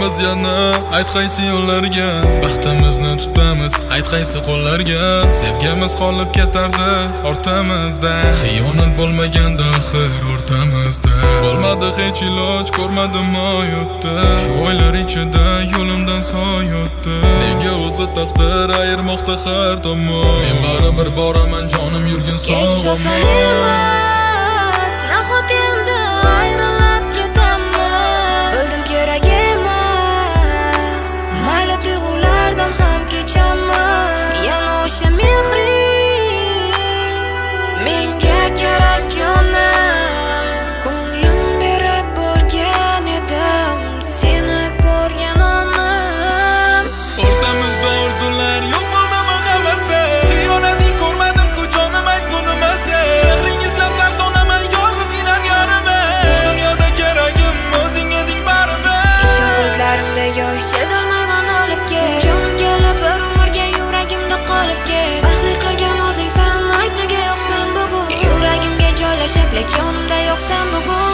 Boramiz yana ayt qaysi yo'llarga, baxtimizni tutamiz ayt qaysi qo'llarga. Sevgimiz qolib ketardi ortamizda, xiyonat bo'lmaganda axir o'rtamizda. Bo'lmadi hech iloj, ko'rmadim oyotdi, shu oylar ichida yo'limdan soy o'tdi. Menga o'zi taqdir ayirmoqda har tomon, men baribir boraman jonim yurgin sog'omon. Nahoti endi ayrilib ketaman, o'zim kerak emas, mayli tuyg'ulardan ham kechaman. Yana o'sha mehring menga kerak jonim, ko'nglim berib bo'lgan edim seni ko'rgan onim. O'rtamizda orzular yo'q bo'ldimi hammasi, xiyonating ko'rmadim-ku jonim ayt bunimasi. Mehringizlab sar sonaman yolg'izginam yoniman, bu dunyoda keragim o'zing eding baribir. Ishim ko'zlarimda yosh chidolmayman olib ket, jonim kelib bir umrga yuragimda qolib ket. Baxtli qilgan o'zingsan ayt nega yo'qsan bugun, yuragimga joylashib lek yonimda yo'qsan bugun.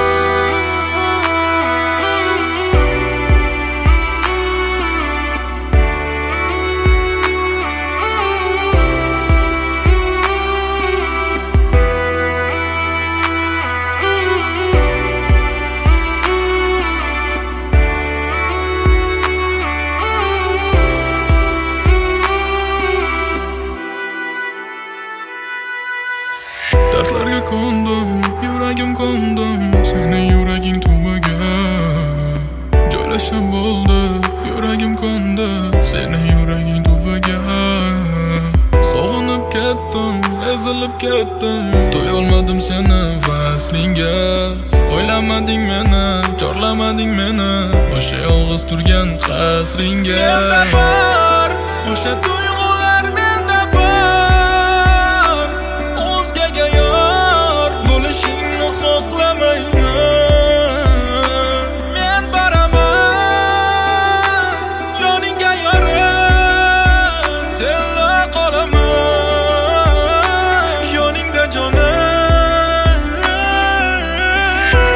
Dardlarga ko'ndim, yuragim ko'ndim, seni yuraging tubiga joylashib bo'ldi. Yuragim ko'ndi, seni yuraging tubiga. Sog'inib ketdim, ezilib ketdim, to'yolmadim seni vaslingga. O'ylamading meni, chorlamading meni, o'sha yolg'iz turgan qasringga. O'sha tuyg'ular menda bor, o'zgaga yor bo'lishingni xohlamayman. Men boraman yoningga yorim, senla qolaman yoningda jonim.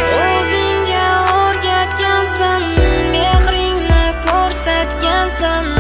O'zingga o'rgatgansan, mehringni ko'rsatgansan,